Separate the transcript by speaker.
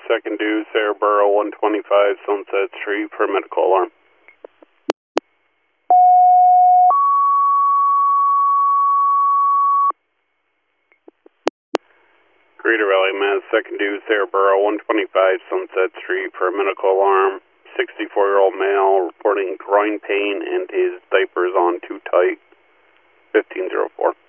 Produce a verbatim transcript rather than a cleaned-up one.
Speaker 1: second due, Sarahboro, one twenty-five Sunset Street for medical alarm. Greater Valley, Mass, second due, Sarahboro, one twenty-five Sunset Street for medical alarm. sixty-four-year-old male reporting groin pain and his diapers on too tight. fifteen oh four.